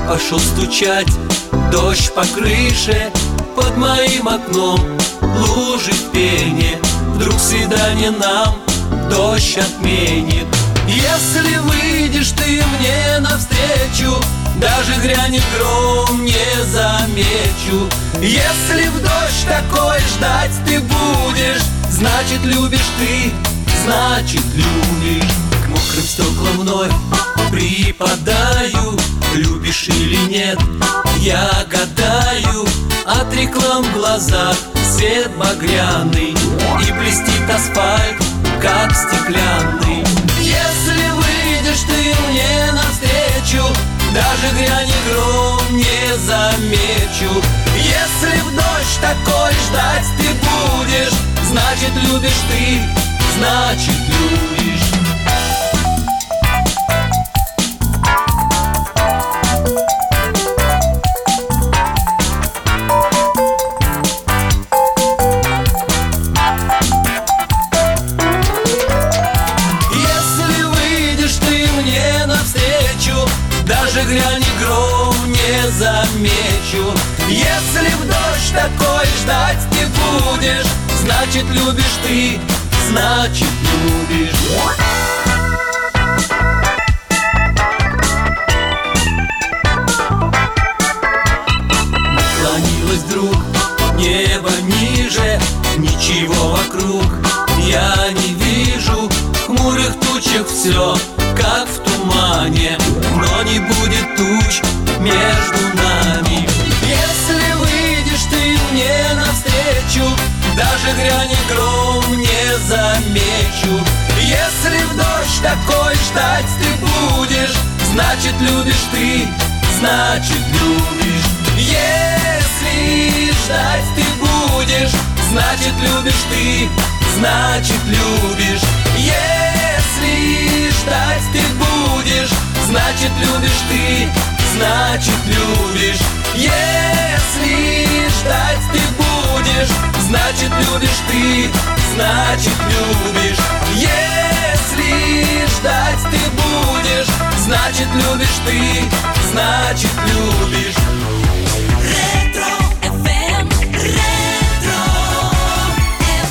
Пошел стучать дождь по крыше, под моим окном лужи в пене. Вдруг свидание нам дождь отменит. Если выйдешь ты мне навстречу, даже грянет гром, не замечу. Если в дождь такой ждать ты будешь, значит любишь ты, значит любишь. К мокрым стеклам вновь припадаю, любишь или нет, я гадаю. От реклам в глазах свет багряный, и блестит асфальт, как стеклянный. Если выйдешь ты мне навстречу, даже грянет гром, не замечу. Если в дождь такой ждать ты будешь, значит любишь ты, значит любишь. Даже грянет гром, не замечу. Если в дождь такой ждать ты будешь, значит любишь ты, значит любишь. Наклонилось вдруг небо ниже, ничего вокруг я не вижу. В хмурых тучах все как в тумане, но не будет туч между нами. Если выйдешь ты мне навстречу, даже грянет гром, не замечу. Если в дождь такой ждать ты будешь, значит любишь ты, значит любишь. Если ждать ты будешь, значит любишь ты, значит любишь. Если ждать ты будешь, значит любишь ты, значит любишь. Если ждать ты будешь, значит любишь ты, значит любишь. Если ждать ты будешь, значит любишь ты, значит любишь.